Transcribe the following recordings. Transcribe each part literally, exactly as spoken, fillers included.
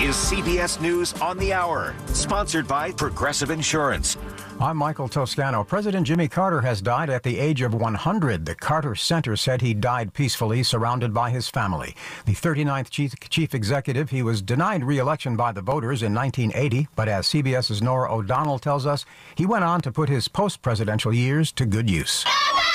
is C B S News on the Hour, sponsored by Progressive Insurance. I'm Michael Toscano. President Jimmy Carter has died at the age of one hundred. The Carter Center said he died peacefully, surrounded by his family. The thirty-ninth chief, chief executive, he was denied re-election by the voters in nineteen eighty, but as CBS's Nora O'Donnell tells us, he went on to put his post-presidential years to good use.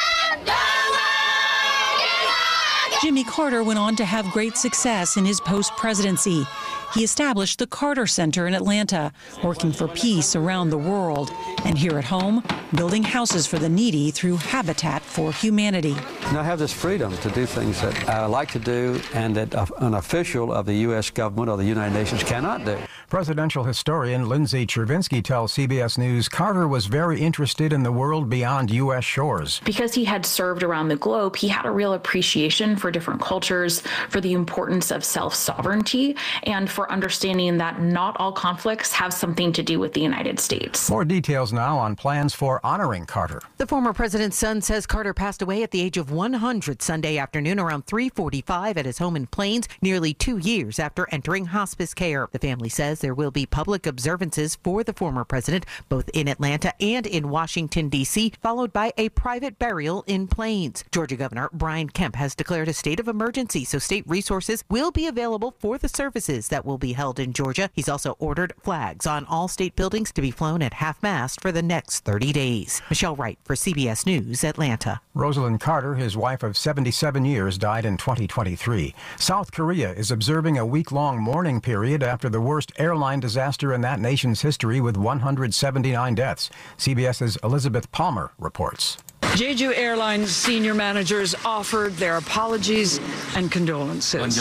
Jimmy Carter went on to have great success in his post-presidency. He established the Carter Center in Atlanta, working for peace around the world, and here at home, building houses for the needy through Habitat for Humanity. And I have this freedom to do things that I like to do and that an official of the U S government or the United Nations cannot do. Presidential historian Lindsay Chervinsky tells C B S News Carter was very interested in the world beyond U S shores. Because he had served around the globe, he had a real appreciation for different cultures, for the importance of self-sovereignty, and for understanding that not all conflicts have something to do with the United States. More details now on plans for honoring Carter. The former president's son says Carter passed away at the age of one hundred Sunday afternoon around three forty-five at his home in Plains, nearly two years after entering hospice care. The family says there will be public observances for the former president, both in Atlanta and in Washington, D C, followed by a private burial in Plains. Georgia Governor Brian Kemp has declared a state of emergency, so state resources will be available for the services that will be held in Georgia. He's also ordered flags on all state buildings to be flown at half-mast for the next thirty days. Michelle Wright for C B S News, Atlanta. Rosalind Carter, his wife of seventy-seven years, died in twenty twenty-three. South Korea is observing a week-long mourning period after the worst airline disaster in that nation's history with one hundred seventy-nine deaths. CBS's Elizabeth Palmer reports. Jeju Airlines senior managers offered their apologies and condolences.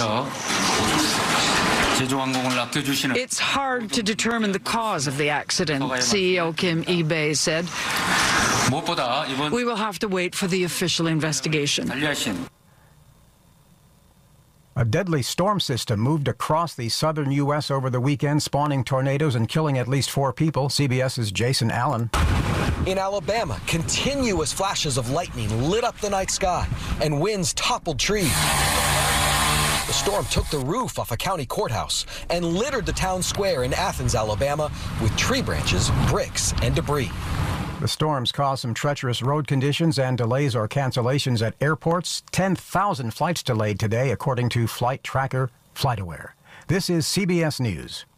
It's hard to determine the cause of the accident, C E O Kim Lee-bae said. We will have to wait for the official investigation. A deadly storm system moved across the southern U S over the weekend, spawning tornadoes and killing at least four people. CBS's Jason Allen. In Alabama, continuous flashes of lightning lit up the night sky, and winds toppled trees. The storm took the roof off a county courthouse and littered the town square in Athens, Alabama, with tree branches, bricks, and debris. The storms caused some treacherous road conditions and delays or cancellations at airports. ten thousand flights delayed today, according to flight tracker FlightAware. This is C B S News.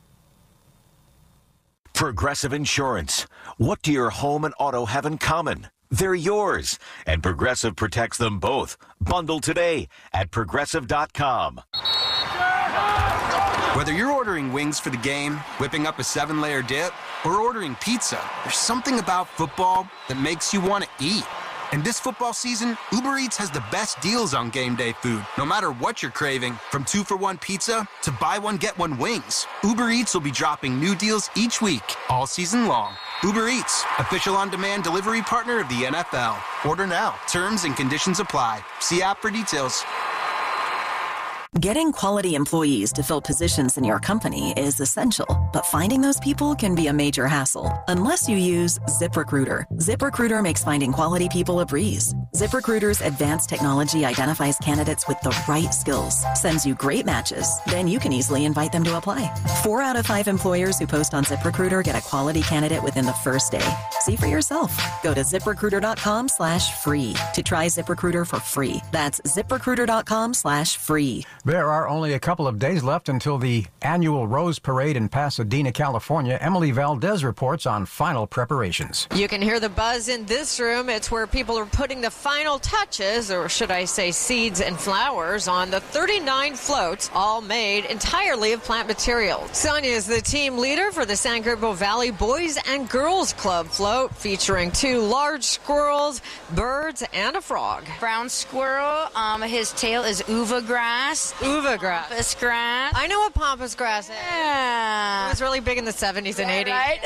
Progressive Insurance. What do your home and auto have in common? They're yours, and Progressive protects them both. Bundle today at progressive dot com. Whether you're ordering wings for the game, whipping up a seven-layer dip, or ordering pizza, there's something about football that makes you want to eat. And this football season, Uber Eats has the best deals on game day food, no matter what you're craving. From two for one pizza to buy one, get one wings. Uber Eats will be dropping new deals each week, all season long. Uber Eats, official on-demand delivery partner of the N F L. Order now. Terms and conditions apply. See app for details. Getting quality employees to fill positions in your company is essential, but finding those people can be a major hassle unless you use ZipRecruiter. ZipRecruiter makes finding quality people a breeze. ZipRecruiter's advanced technology identifies candidates with the right skills, sends you great matches, then you can easily invite them to apply. Four out of five employers who post on ZipRecruiter get a quality candidate within the first day. See for yourself. Go to ZipRecruiter.com slash free to try ZipRecruiter for free. That's ZipRecruiter.com slash free. There are only a couple of days left until the annual Rose Parade in Pasadena, California. Emily Valdez reports on final preparations. You can hear the buzz in this room. It's where people are putting the final touches, or should I say seeds and flowers, on the thirty-nine floats, all made entirely of plant materials. Sonia is the team leader for the San Gabriel Valley Boys and Girls Club float, featuring two large squirrels, birds, and a frog. Brown squirrel, um, his tail is uva grass. Uva grass. Pampas grass. I know what pampas grass is. Yeah. It was really big in the seventies and eighties. Right?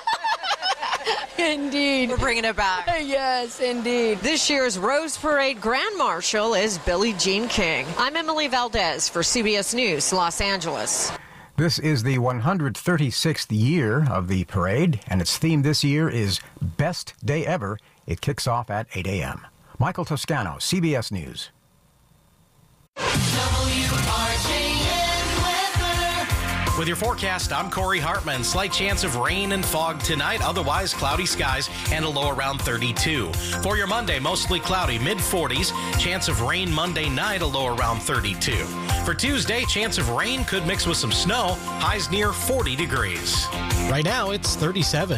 Indeed. We're bringing it back. Yes, indeed. This year's Rose Parade Grand Marshal is Billie Jean King. I'm Emily Valdez for C B S News, Los Angeles. This is the one hundred thirty-sixth year of the parade, and its theme this year is Best Day Ever. It kicks off at eight a.m. Michael Toscano, C B S News. With your forecast, I'm Corey Hartman. Slight chance of rain and fog tonight, otherwise cloudy skies and a low around thirty-two. For your Monday, mostly cloudy, mid forties. Chance of rain Monday night, a low around thirty-two. For Tuesday, chance of rain could mix with some snow, highs near forty degrees. Right now, it's thirty-seven.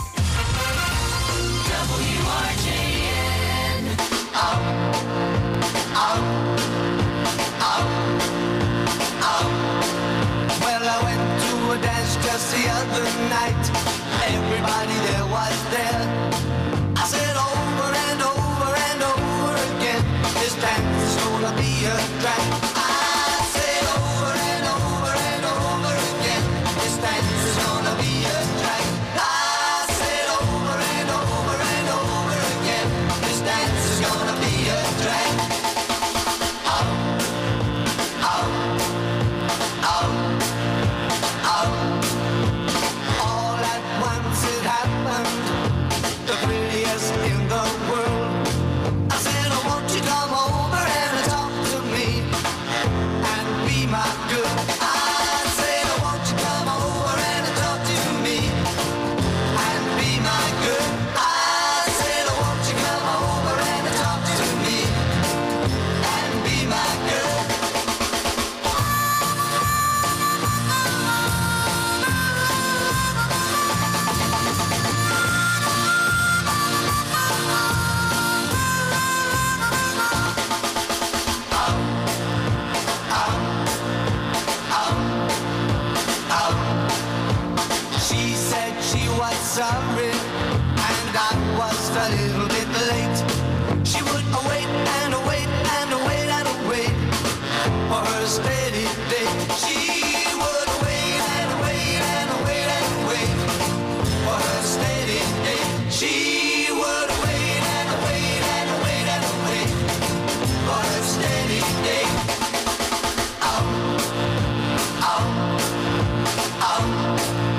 W R J N. Oh, oh, oh, oh. Well, I went to a dance just the other night. Everybody there was there. I said over and over and over again, this dance is gonna be a drag. I said over and over and over again, this dance is gonna be a drag. I said over and over and over again, this dance is gonna be a drag. Oh, oh, oh, oh. All at once it happened, the prettiest in the world. I said, oh, won't you come over and talk to me and be my girl? I said, oh, won't you come over and talk to me and be my girl? I said, oh, won't you come over and talk to me and be my girl? She said she was sorry, and I was a little bit late. She would wait and wait and wait and wait for her steady date. She would wait and wait and wait and wait for her steady date. She would wait and wait and wait and wait for her steady date. Oh, oh, oh.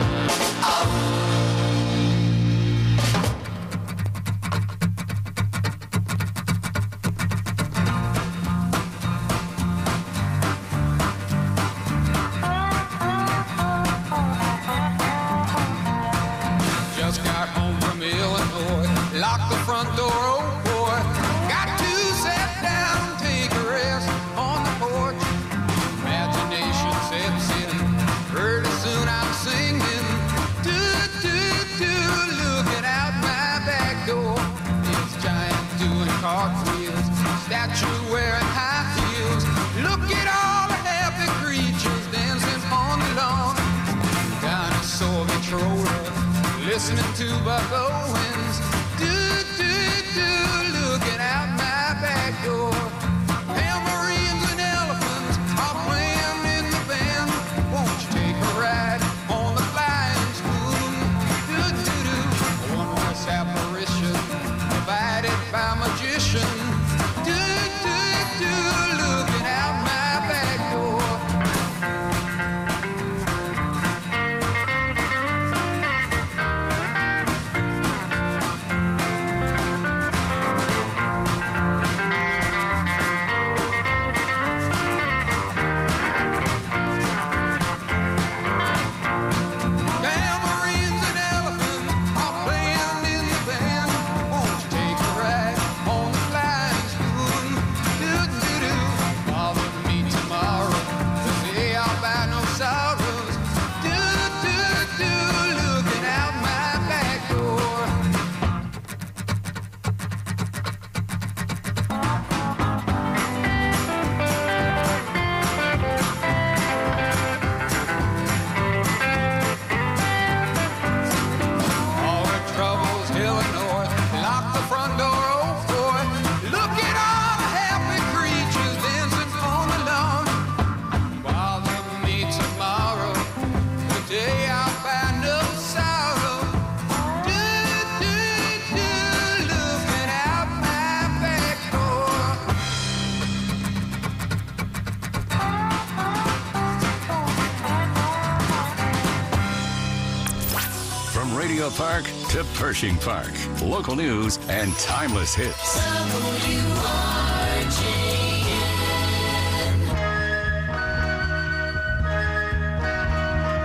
Just got home from Illinois, locked the front door, oh boy. Got to sit down, take a rest on the porch. Imagination sets in, pretty soon I'm singing. Do, do, do, looking out my back door. This giant doing cartwheels, statue wearing high heels. Look at all the happy creatures dancing on the lawn. Dinosaur controller, listening to Buck Owens. Do, do, do, looking out my back door. Tambourines and elephants are playing in the band. Won't you take a ride on the flying spoon? Do, do, do, a wondrous apparition provided by magician. Do, do, do, looking out my back door. Tambourines and elephants are playing in the band. Won't you take a ride on the flying spoon? Do, do, do, bother me tomorrow, the day I'll buy no sorrows. Do, do, do, looking out my back door. All the troubles, Illinois, lock the front door, oh boy. Look at all the happy creatures dancing on the lawn. Bother me tomorrow, the day I'll find no sorrow. Do, do, do, looking out my back door. From Radio Park to Pershing Park, local news and timeless hits. W R J N.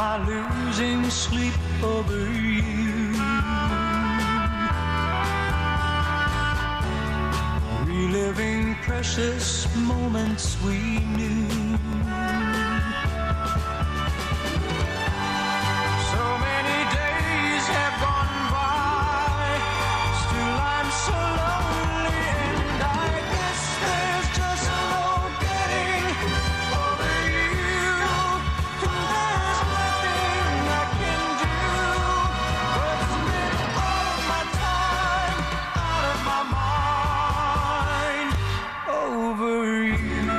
I losing sleep over you? Reliving precious moments we knew. So many days have gone by, still I'm so lonely, and I guess there's just no getting over you. And there's nothing I can do but spend all of my time out of my mind over you.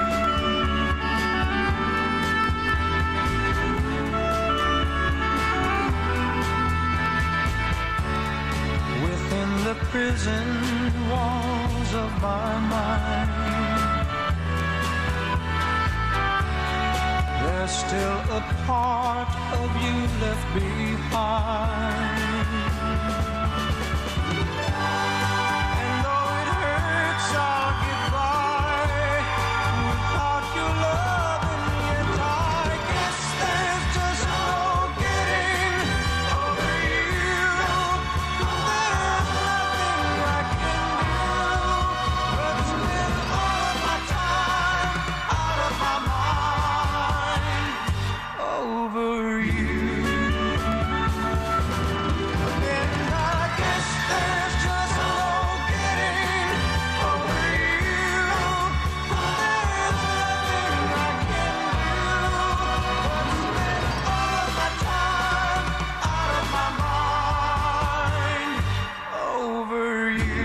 Within the prison walls of my mind, there's still a part of you left behind. And though it hurts, I'll get by without your love, and yet I guess there's just no getting over you. There's nothing I can do but spend all of my time out of my mind over you. And I guess there's just no getting over you. There's nothing I can do but spend all of my time out of my mind over you.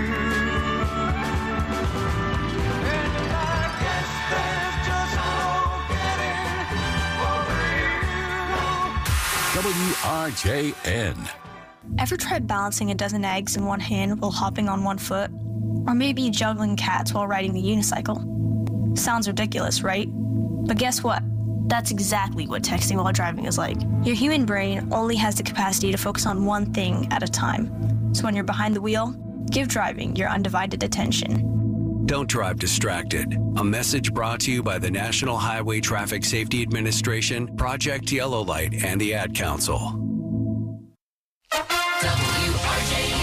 And I guess there's just no getting over you. W R J N. Ever tried balancing a dozen eggs in one hand while hopping on one foot? Or maybe juggling cats while riding the unicycle? Sounds ridiculous, right? But guess what? That's exactly what texting while driving is like. Your human brain only has the capacity to focus on one thing at a time. So when you're behind the wheel, give driving your undivided attention. Don't drive distracted. A message brought to you by the National Highway Traffic Safety Administration, Project Yellow Light, and the Ad Council. W R J N.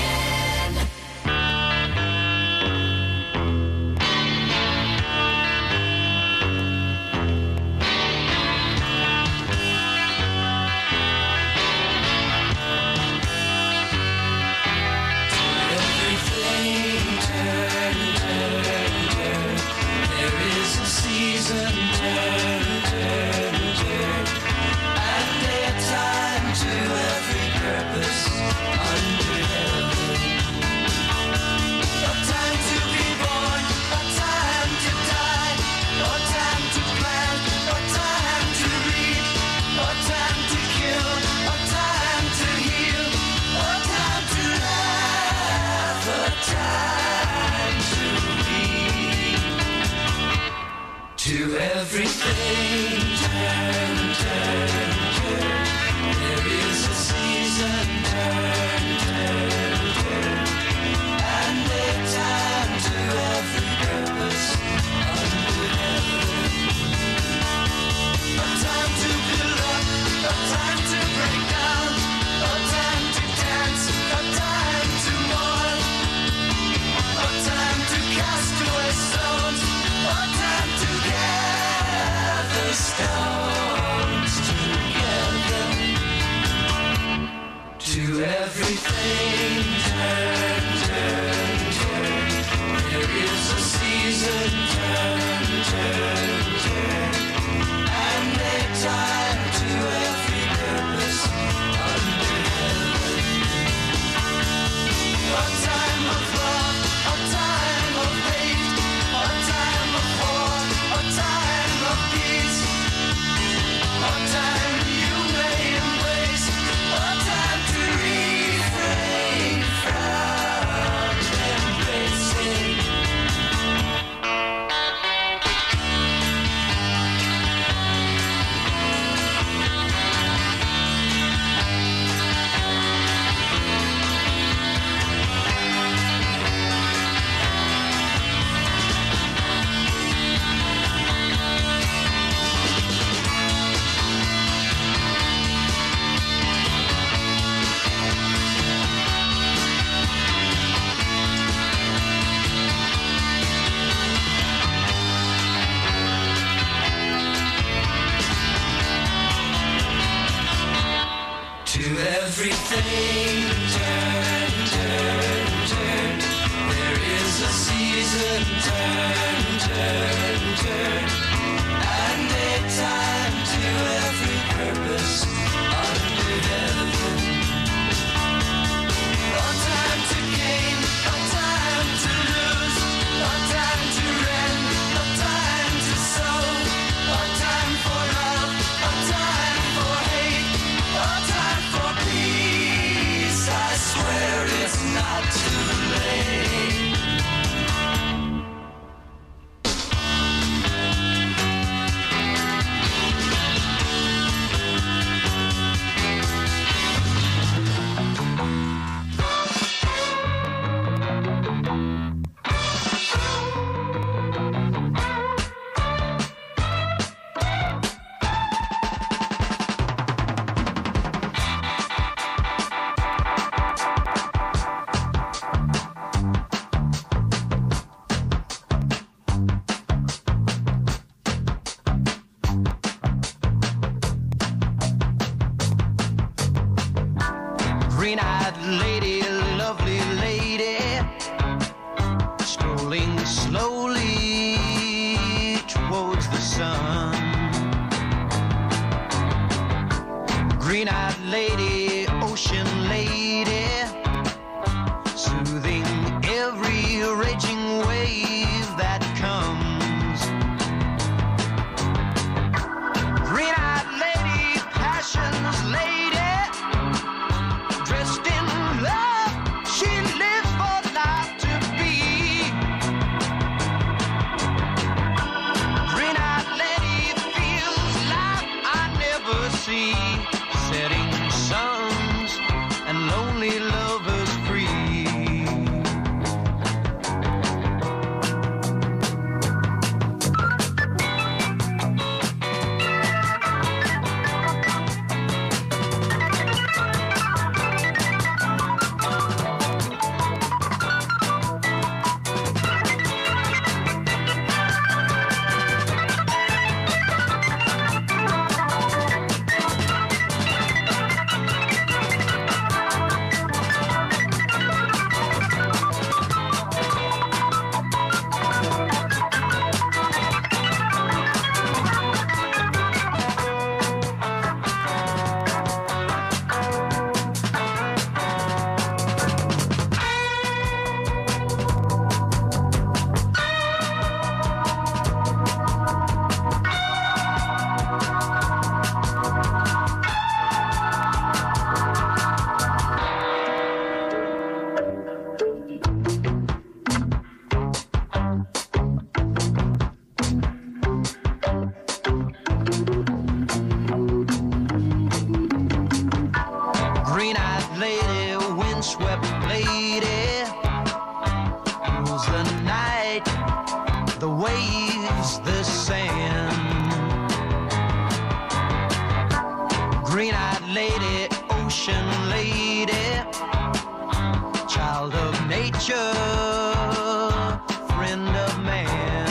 Everything turn, turn, turn. There is a season, turn, turn, turn. And a time to every purpose under heaven. A time to be born, a time to die, a time to plant, a time to reap, a time to kill, a time to heal, a time to laugh, a time to weep. To everything turn, turn, turn. There is a season, turn, turn, turn. And a time to every purpose under heaven. A time to build up, a time to break down, a time to dance, a time to mourn, a time to cast away stones, a time to gather stones. everything turn, turn, turn. There is a season, turn, turn, turn. And a time to every purpose under heaven. A time to gain, a time to lose, a time to rend, a time to sow, a time for love, a time for hate, a time for peace. I swear it's not too late. Green-eyed lady, lovely lady, strolling slowly towards the sun. Green-eyed lady, ocean lady, soothing every raging wave that comes. Green-eyed lady, passion's lady, dressed in love, she lives for life to be. Green-eyed lady feels life I never see. Setting suns and lonely lovers free. Green-eyed lady, windswept lady, rules the night, the waves, the sand. Green-eyed lady, ocean lady, child of nature, friend of man.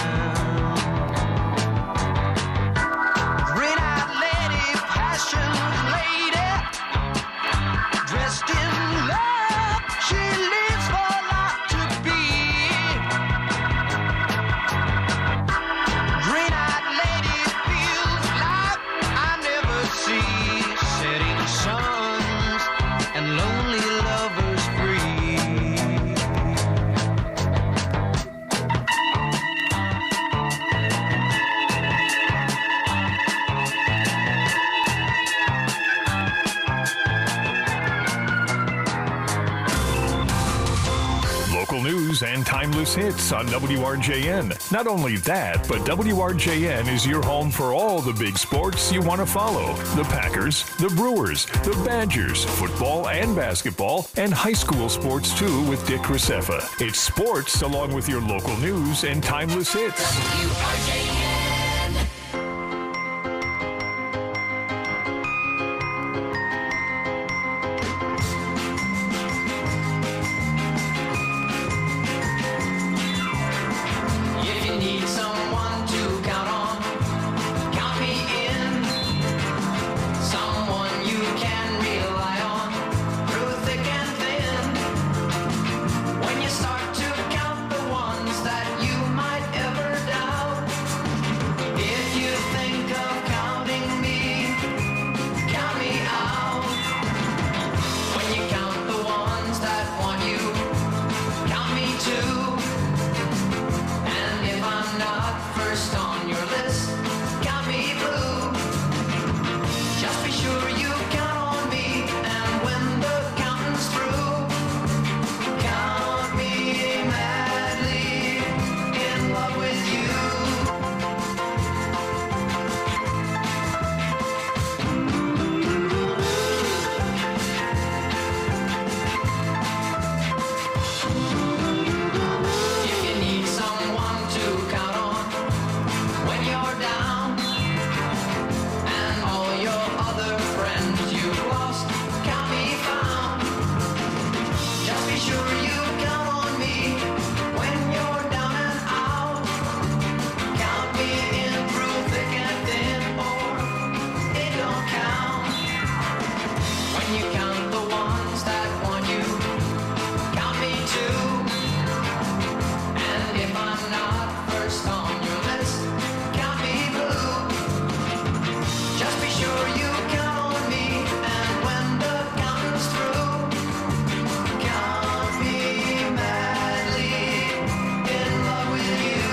Green-eyed lady, passion's lady, dressed in love, she lives for life to be. Green-eyed lady feels life I never see. Setting suns and lonely lovers free. Local news and timeless hits on W R J N. Not only that, but W R J N is your home for all the big sports you want to follow. The Packers, the Brewers, the Badgers, football and basketball, and high school sports too with Dick Graceffa. It's sports along with your local news and timeless hits. W R J N. If you need someone to count on, count me in. Someone you can rely on. on your list, count me blue. Just be sure you count on me, and when the counting's through, count me madly in love with you. If you need someone to count on when you're down, and all your other friends you've lost can't be found, just be sure you count on me when you're down and out. Count me in through thick and thin, or it don't count. When you count the ones that want you, count me too. And if I'm not first on your list, count me blue. Just be sure you count on me, and when the counting's through, count me madly in love with you.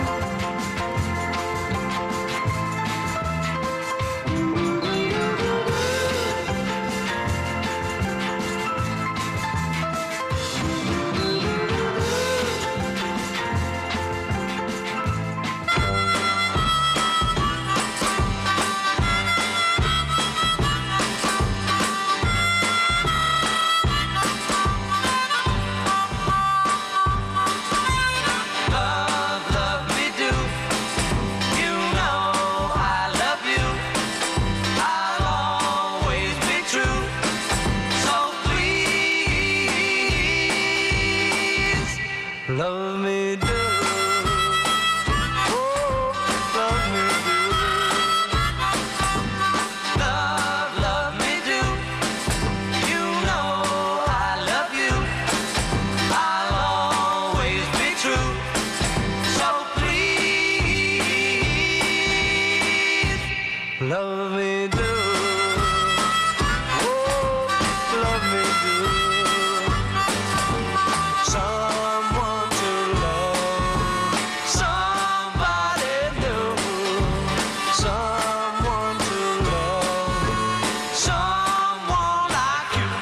Love, love me do. You know I love you. I'll always be true. So please, love me do. Oh, love me do. Love, love me do. You know I love you. I'll always be true. So please, love me do. Oh, love me do. Someone to love, somebody new. Someone to love, someone like you.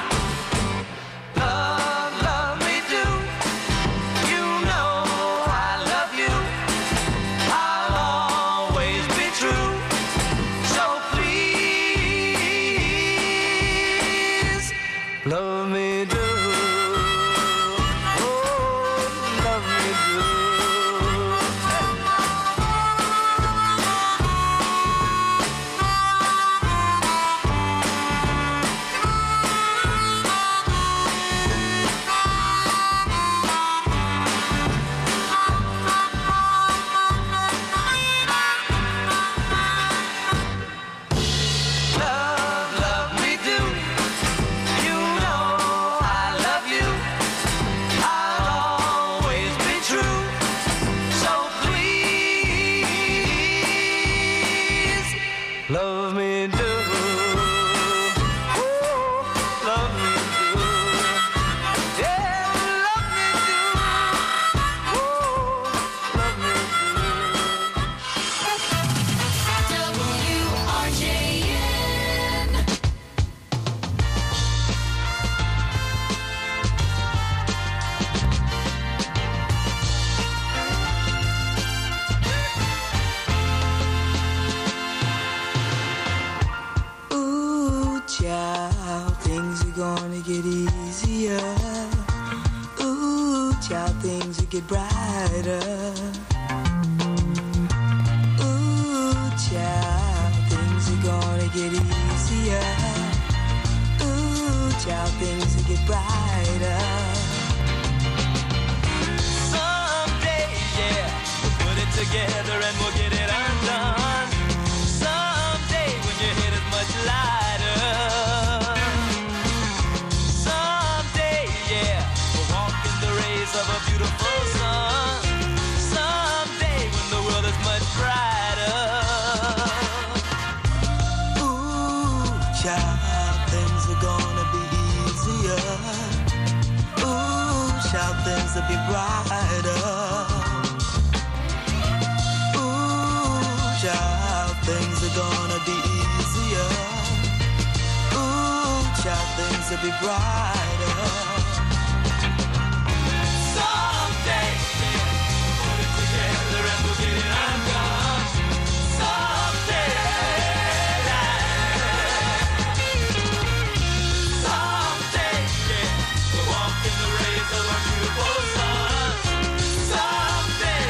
Love, love me do. You know I love you. I'll always be true. So please, love me do. Oh, love me do. Love, love me do. You know I love you. I'll always be true. So please, love me do. Oh, love me do. Yeah, love me do. Oh, love me W R J N. Ooh, child, things are gonna get easier. Ooh, child, things will get brighter. Ooh, child, things are gonna get easier. Ooh, child, things will get brighter. Someday, yeah, we'll put it together and we'll get it undone. Someday, when your head is much lighter. Someday, yeah, we'll walk in the rays of a beautiful sun. Someday, when the world is much brighter. Ooh, child, things are gonna be easier. Ooh, child, things will be brighter. Ooh, child, things are gonna be easier. Ooh, child, things will be brighter. Someday, put it together and we'll get it undone. Someday, someday, yeah, we'll walk in the rays of our beautiful sun. Someday,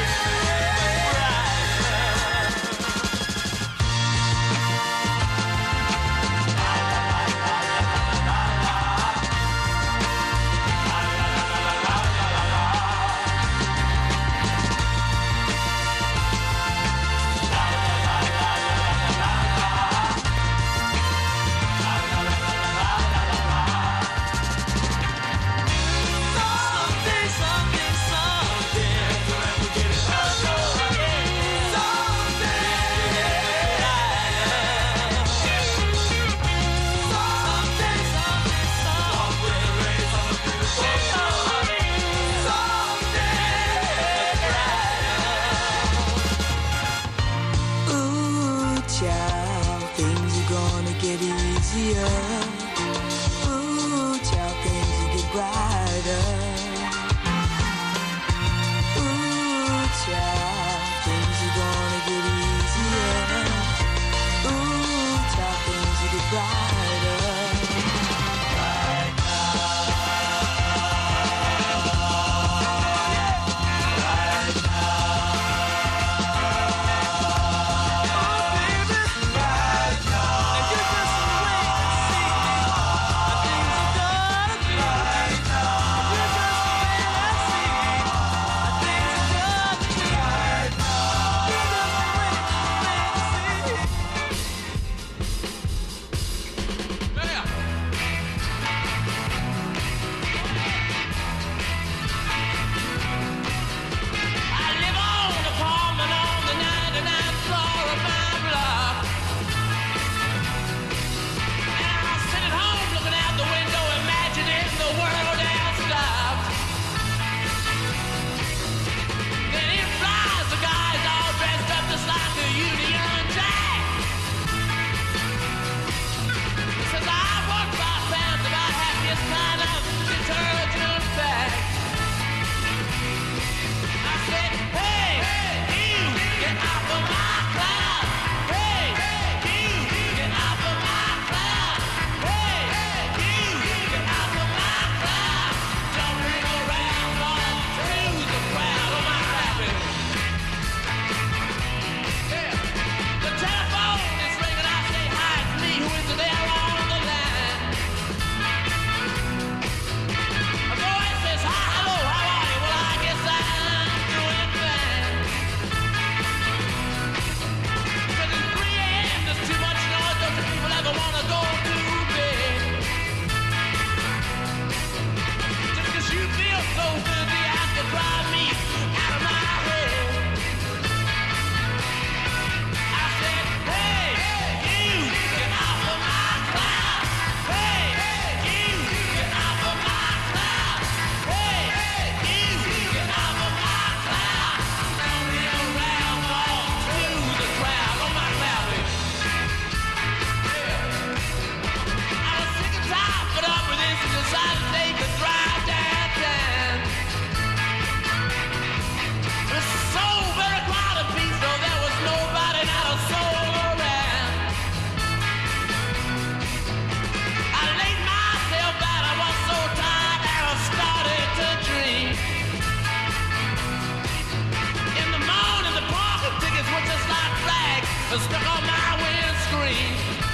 stuck on my windscreen.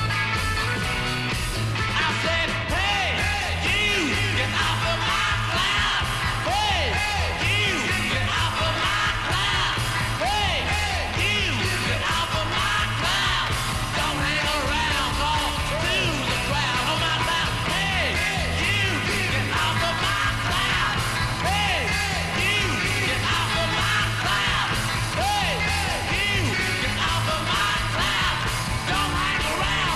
I said, hey, you, get off of my cloud. Hey, you, get off of my cloud. Hey, you, get off of my cloud. Don't hang around, fall through the crowd on my cloud. Hey, you, get off of my cloud. Hey, you, get off of my cloud. Hey, you, get off of my cloud. Don't hang around.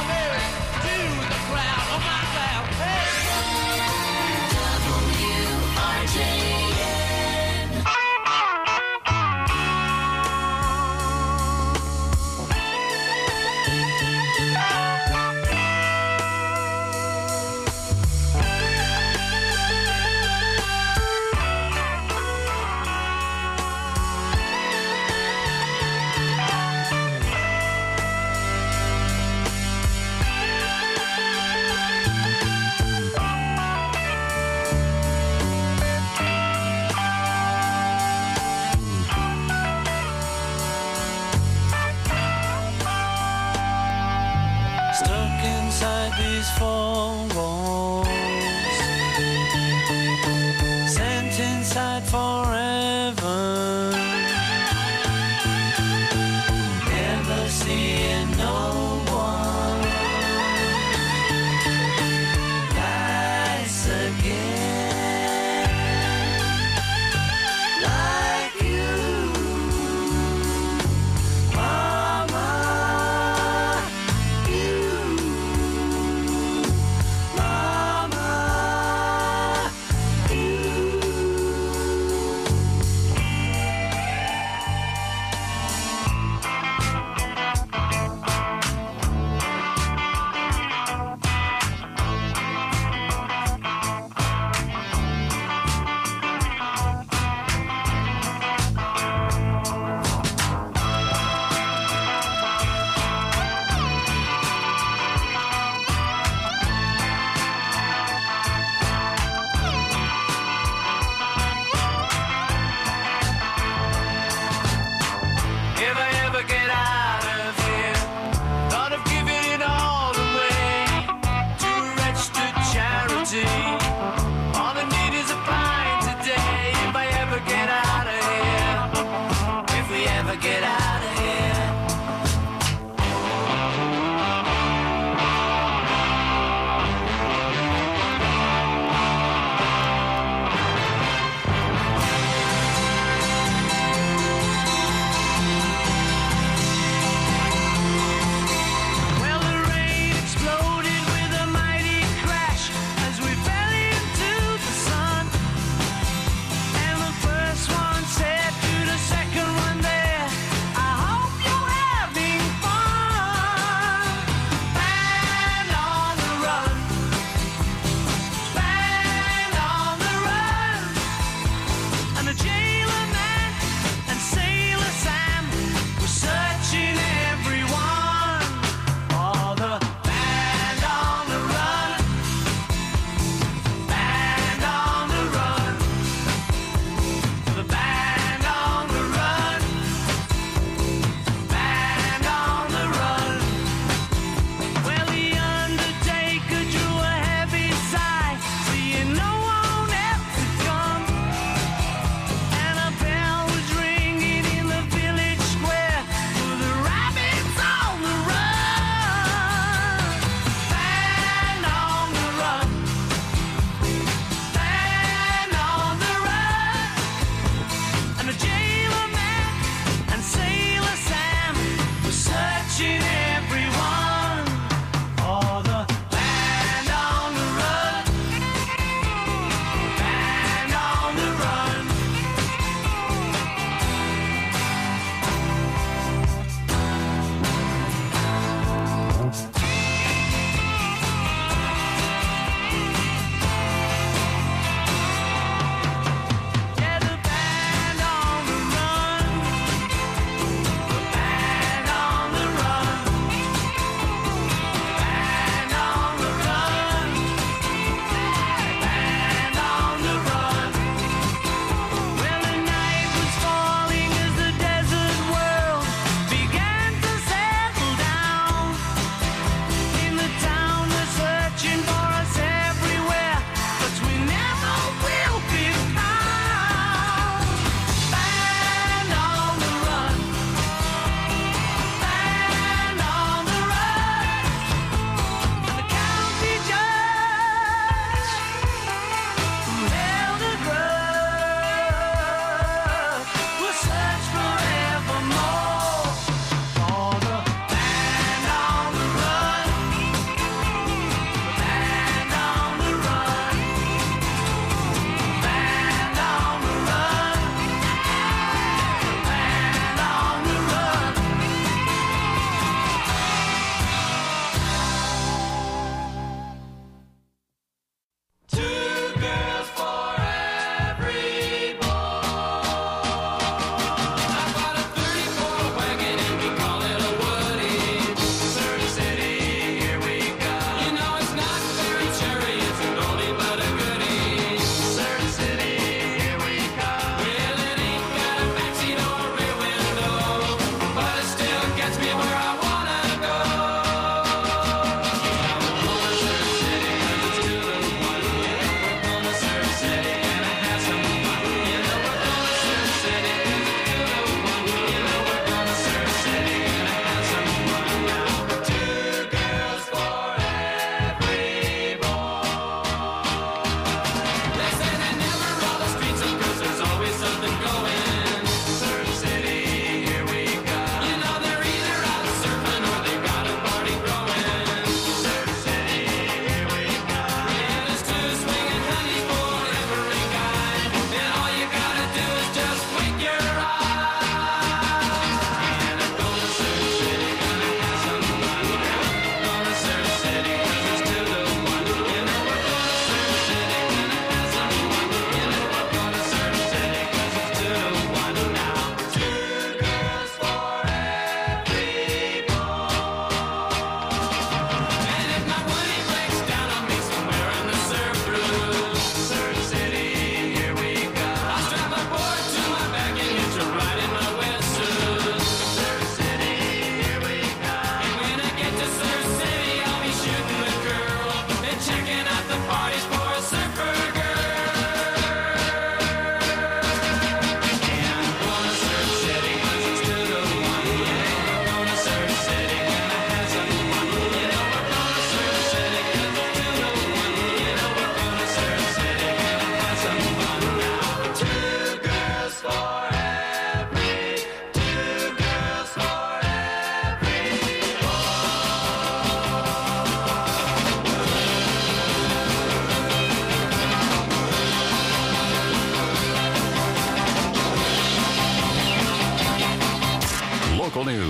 inside these four walls, sent inside forever, never seeing no one nice again like you, Mama. You, Mama.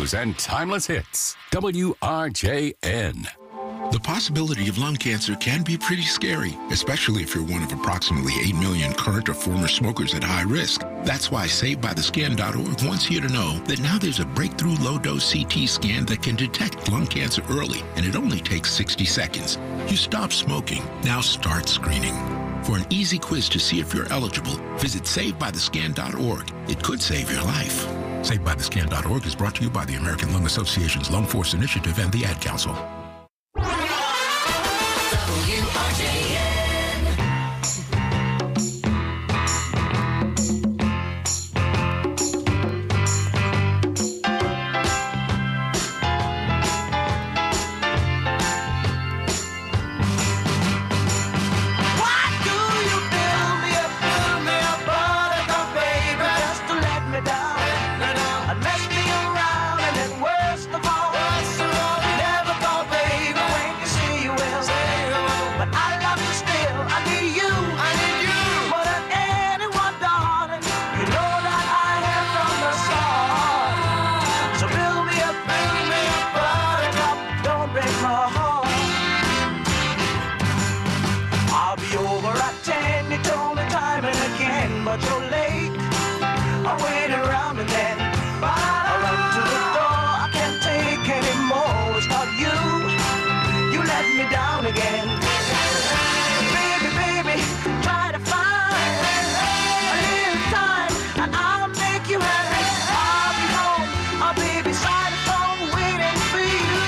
news and timeless hits. W R J N. The possibility of lung cancer can be pretty scary, especially if you're one of approximately eight million current or former smokers at high risk. That's why Saved By The Scan dot org wants you to know that now there's a breakthrough low-dose C T scan that can detect lung cancer early, and it only takes sixty seconds. You stop smoking, now start screening. For an easy quiz to see if you're eligible, visit Saved By The Scan dot org. It could save your life. Saved By The Scan dot org is brought to you by the American Lung Association's Lung Force Initiative and the Ad Council. W R J N. Why do you build me up, build me up, buttercup, baby, just to let me down, and mess me around, and then worst of all, you never thought, baby, when you say you will. But I love you still, I need you, I need you more than anyone, darling. You know that I have from the start. So build me up, build me up, buttercup, don't break my heart. I'll be over at ten, you told me time and again, but you're late. I wait around and then I run to the door, I can't take anymore. It's not you, you let me down again. Baby, baby, try to find a little time and I'll make you happy. I'll be home, I'll be beside the phone waiting for you.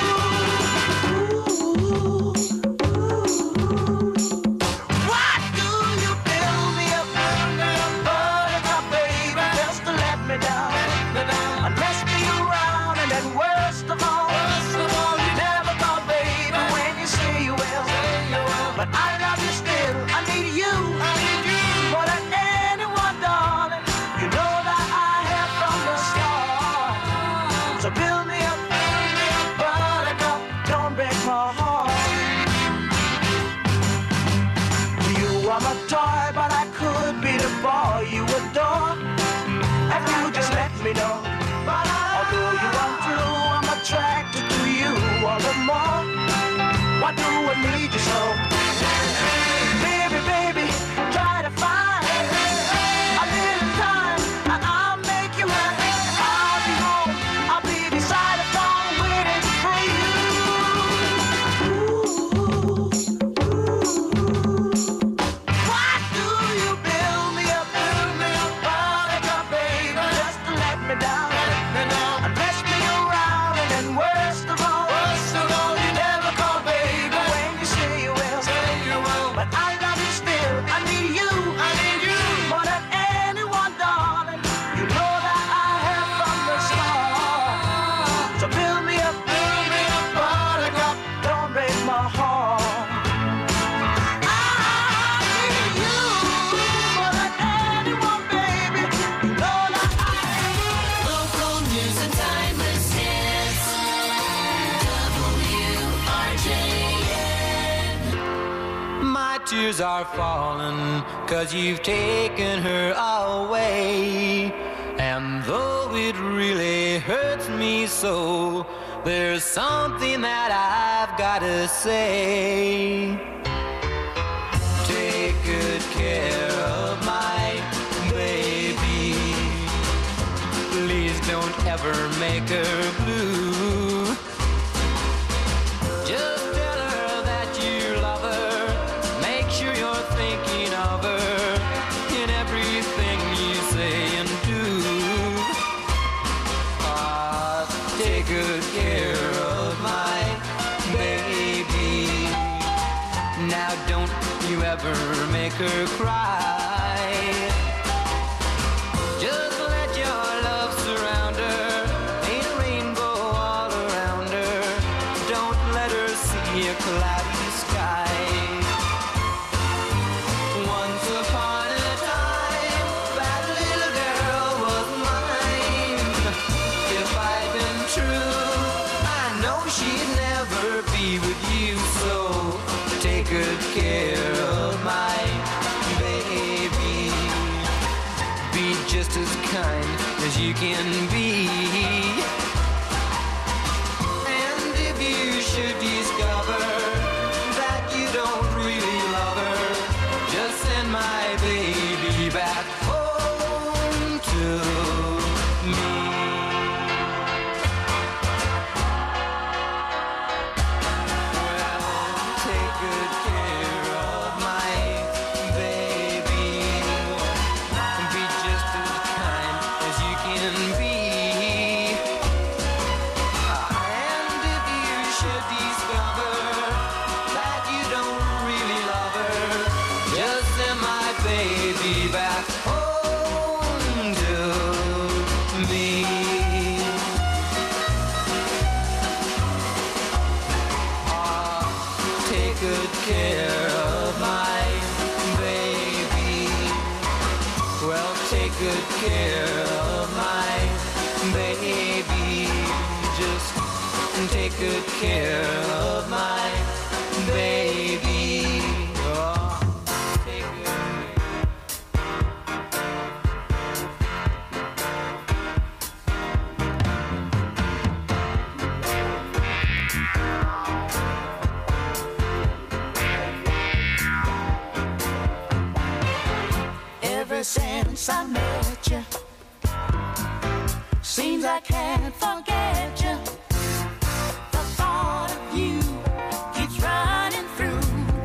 Why do you build me up, build me up, buttercup, baby, just to let me down, and mess me around, and then worst of all, you never thought, baby, when you say you will. But I love you still, I need you, I need you more than anyone, darling. You know that I have from the start. So build me up, build me up, buttercup, don't break my heart. You are my toy, but I could be the boy you adore, if you just let me know. Although you are true, I'm attracted to you all the more. Why do I need you so? Baby, baby, try to find a little time and I'll make you happy. I'll be home, I'll be beside the phone waiting for you. Why do you build me up, build me up, buttercup, baby, just to let me down, and mess me around, and then worst of all, you never call, baby, when you say you will. But I love you still, I need you, I need you more than anyone, darling. You know that I have from the start. So build me up, build me up, buttercup, don't break my heart. I need you more than anyone, baby. You know that I have Local news and timeless hits. W R J N. My tears are falling, cause you've taken her away. And though it really hurts me so, there's something that I've gotta say. Take good care of my baby. Please don't ever make her blue. Just tell her that you love her. Make sure you're thinking of her in everything you say and do. Ah, take good care of my baby. Now don't you ever make her cry. Just let your love surround her. Ain't a rainbow all around her. Don't let her see a cloudy sky. Once upon a time, that little girl was mine. If I'd been true, I know she'd never be with you. So take good care of my baby. Be just as kind as you can be. should discover that you don't really love her, just send my baby back home to me. Well, take good care of my baby. Be just as kind as you can be. And if you should discover that you don't really love her, just send my baby back home to me. Ah, take good care of my baby. Well, take good care of my baby. Just take good care of my baby. Oh, take good Ever since I met you, seems I can't forget you. The thought of you keeps running through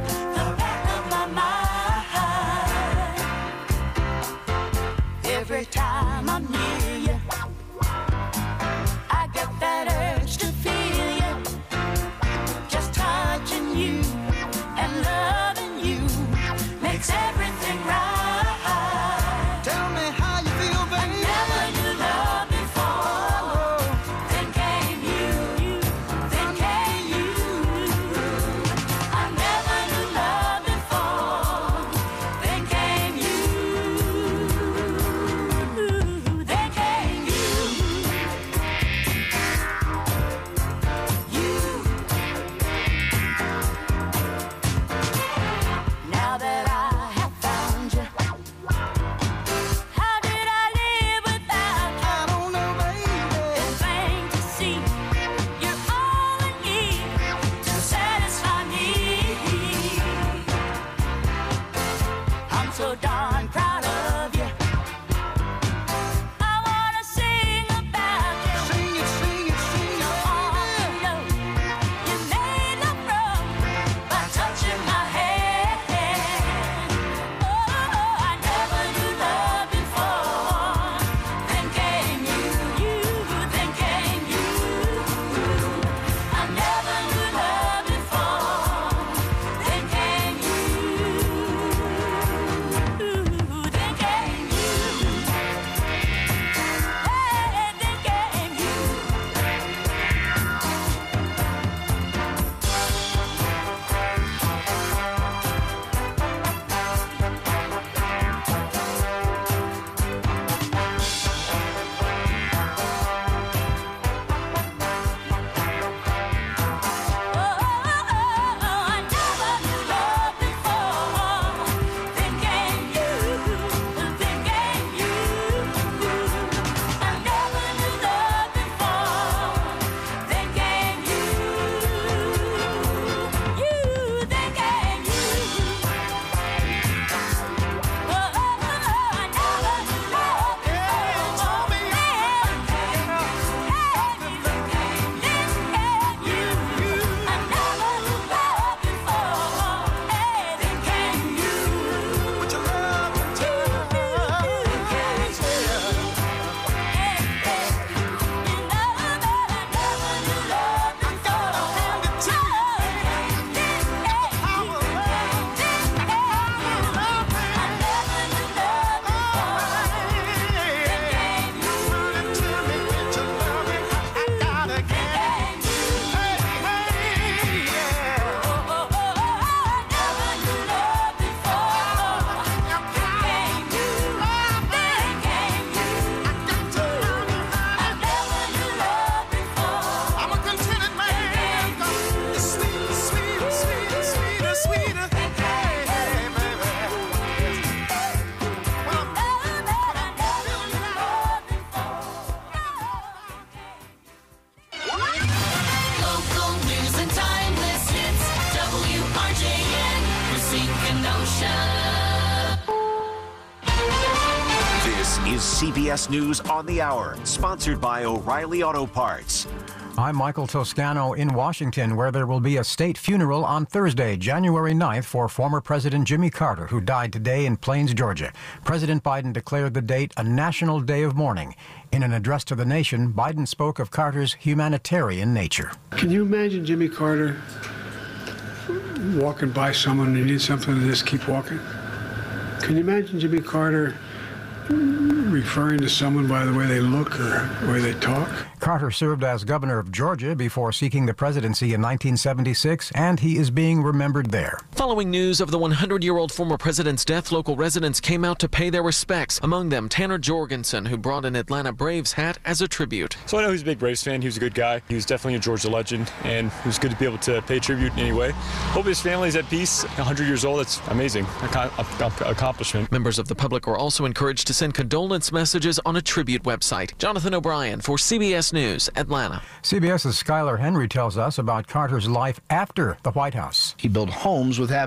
is C B S News on the Hour, sponsored by O'Reilly Auto Parts. I'm Michael Toscano in Washington, where there will be a state funeral on Thursday, January ninth, for former President Jimmy Carter, who died today in Plains, Georgia. President Biden declared the date a national day of mourning. In an address to the nation, Biden spoke of Carter's humanitarian nature. Can you imagine Jimmy Carter walking by someone and needs something and just keep walking? Can you imagine Jimmy Carter referring to someone by the way they look or the way they talk? Carter served as governor of Georgia before seeking the presidency in nineteen seventy-six, and he is being remembered there. Following news of the hundred-year-old former president's death, local residents came out to pay their respects. Among them, Tanner Jorgensen, who brought an Atlanta Braves hat as a tribute. So I know he's a big Braves fan. He was a good guy. He was definitely a Georgia legend, and it was good to be able to pay tribute in any way. Hope his family's at peace. one hundred years old, that's amazing. Accomplishment. Members of the public were also encouraged to send condolence messages on a tribute website. Jonathan O'Brien for C B S News, Atlanta. CBS's Skylar Henry tells us about Carter's life after the White House. He built homes with